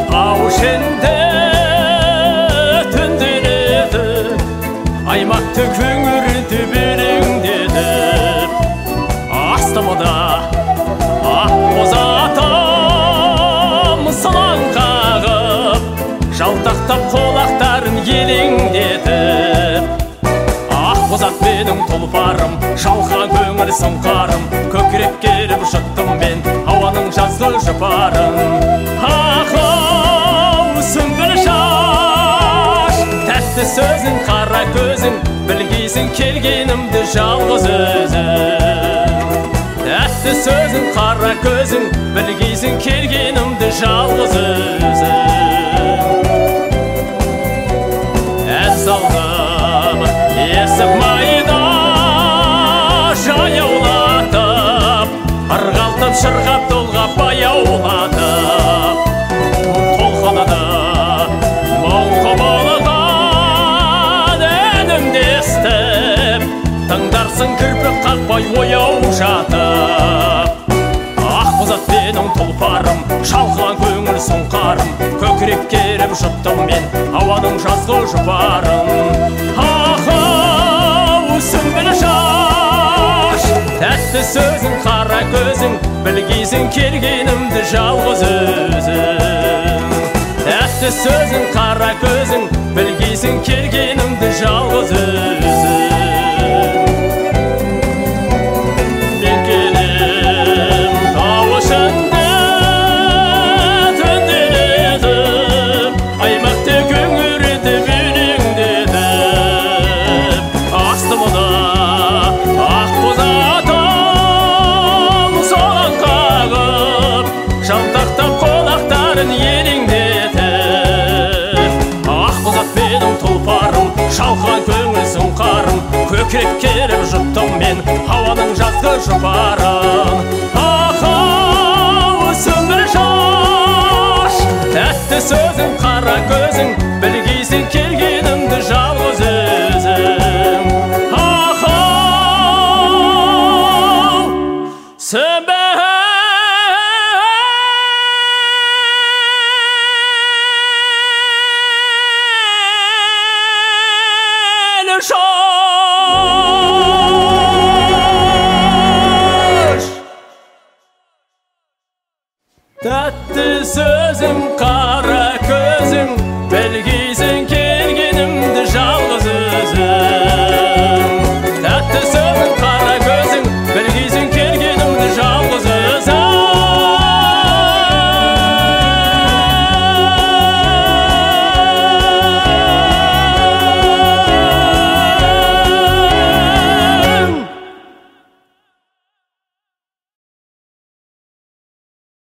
тау ішінде түнделеді, аймақты көңірді береңдеді. Астымыда ақбоз атам сылаң қағып, жалтақтап қолақтарын елеңдетіп. Ақбоз ат менің тұлпарым, шалқан көңіл сұңқарым, көкірек келіп жұттым мен ауаның жазғы жұпарын. Ақау сүмбіл шаш, тәтті сөзің, қара көзің, білгейсің келгенімді жалғыз өзің. Тәтті сөзің, қара көзің, білгейсің келгенімді жалғыз өзің. Ән салдым есік майда жаяулатып, ырғалтып шырғап толғап баяулатып. Толқынады мұң құбылған әнімді естіп, тыңдарсың кірпік қақпай ояу жатып. Ақбоз ат менің тұлпарым, шалқыған көңіл сұңқарым, көкірек керіп жұттым мен ауаның жазғы жұпарын. Ақау сүмбіл шаш, тәтті сөзің, қара көзің, білгейсің келгенімді жалғыз өзің. Тәтті сөзің, қара көзің, білгейсің келгенімді жалғыз өзің. Мен келем тау ішінде түнделетіп, аймақты көңірді белеңдетіп. Астымда ақбоз атам соған қағып, жалтақтап қолақтарын елеңдетіп. Ақбоз ат менің тұлпарым, шалқан көңіл сұңқарым, көкірек керіп жұттым мен ауаның жазғы жұпарын. Ақау сүмбіл шаш, тәтті сөзің, қара көзің, білгейсің келгенімді жалғыз өзің. Ақау сүмбіл шаш. Тәтті сөзім, қара